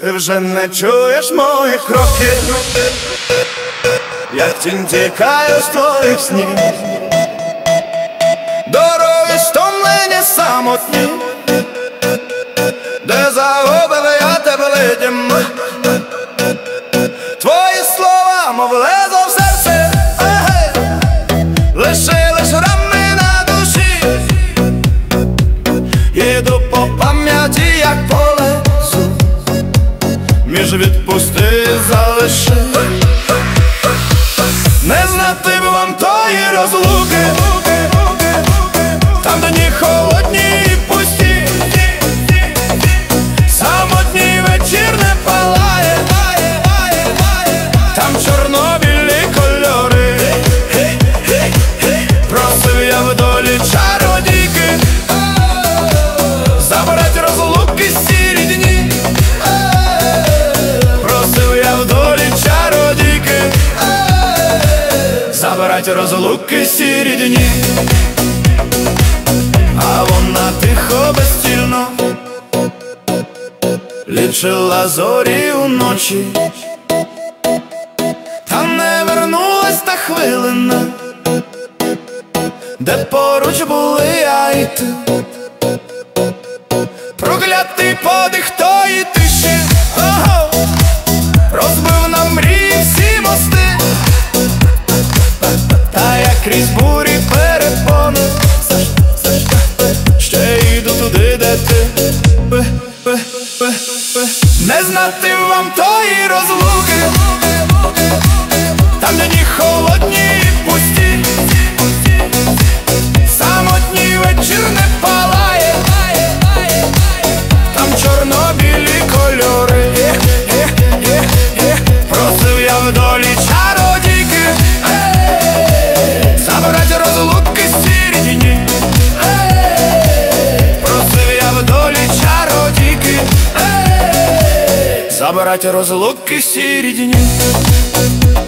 Ти вже не чуєш моїх кроків, як тінь тікаю з твоїх снів. Дороги стомлені самотні, де загубив я тебе летім. Твої слова, мов лезо в серце, лишились рани на душі. Їду по пам'яті, як по лесу, між відпусти залиши. Не знати б вам тої розлуки, там дні холодні і пусті, самотній вечір не палає, там чорно-білі кольори. Просив я в долі чародійки забрать розлуки сірі дні. Просив я в долі чародійки забрать розлуки сірі дні. А вона тихо, безцільно лічила зорі уночі, та не вернулась та хвилина, де поруч були я і ти. Проклятий подих тої тиші, розбив на мрії всі мости. Та я крізь бурі перепони ще йду туди, де ти. Не знати вам тої розлуки, там дні холодні і пусті, самотній вечір не палає, там чорно-білі кольори. Просив я в долі чародійки забрать розлуки сірі дні. Просив я в долі чародійки забрать розлуки сірі дні.